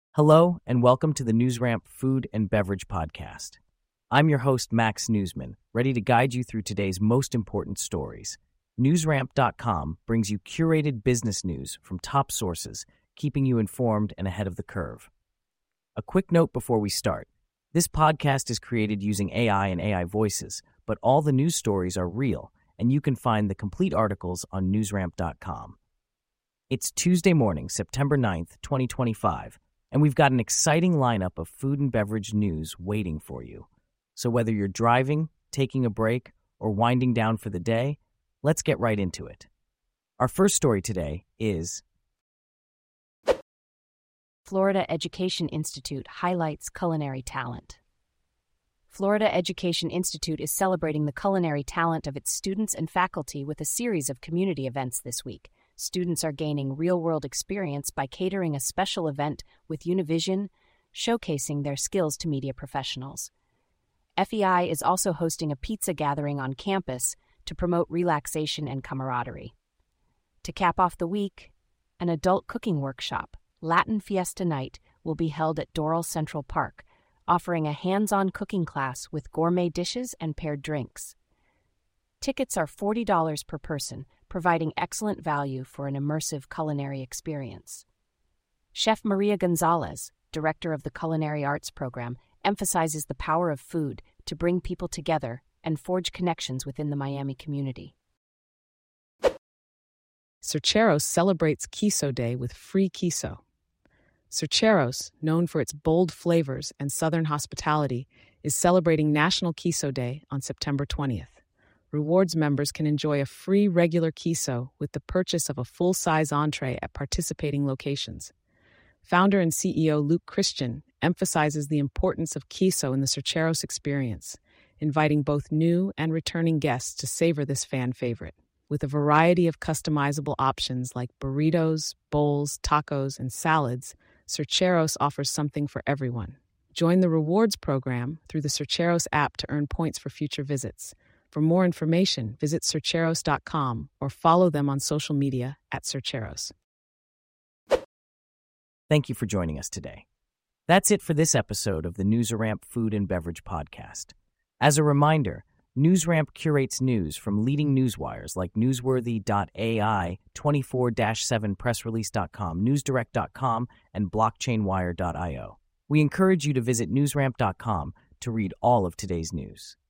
Hello, and welcome to the NewsRamp Food and Beverage Podcast. I'm your host, Max Newsman, ready to guide you through today's most important stories. NewsRamp.com brings you curated business news from top sources, keeping you informed and ahead of the curve. A quick note before we start. This podcast is created using AI and AI voices, but all the news stories are real, and you can find the complete articles on NewsRamp.com. It's Tuesday morning, September 9th, 2025, and we've got an exciting lineup of food and beverage news waiting for you. So whether you're driving, taking a break, or winding down for the day, let's get right into it. Our first story today is Florida Education Institute highlights culinary talent. Florida Education Institute is celebrating the culinary talent of its students and faculty with a series of community events this week. Students are gaining real-world experience by catering a special event with Univision, showcasing their skills to media professionals. FEI is also hosting a pizza gathering on campus to promote relaxation and camaraderie. To cap off the week, an adult cooking workshop, Latin Fiesta Night, will be held at Doral Central Park, offering a hands-on cooking class with gourmet dishes and paired drinks. Tickets are $40 per person, providing excellent value for an immersive culinary experience. Chef Maria Gonzalez, director of the Culinary Arts Program, emphasizes the power of food to bring people together and forge connections within the Miami community. Cercheros celebrates Queso Day with free queso. Cercheros, known for its bold flavors and southern hospitality, is celebrating National Queso Day on September 20th. Rewards members can enjoy a free regular queso with the purchase of a full-size entree at participating locations. Founder and CEO Luke Christian emphasizes the importance of queso in the Cercheros experience, inviting both new and returning guests to savor this fan favorite. With a variety of customizable options like burritos, bowls, tacos, and salads, Cercheros offers something for everyone. Join the rewards program through the Cercheros app to earn points for future visits. For more information, visit Cercheros.com or follow them on social media at Cercheros. Thank you for joining us today. That's it for this episode of the NewsRamp Food and Beverage Podcast. As a reminder, NewsRamp curates news from leading newswires like Newsworthy.ai, 24-7pressrelease.com, NewsDirect.com, and BlockchainWire.io. We encourage you to visit NewsRamp.com to read all of today's news.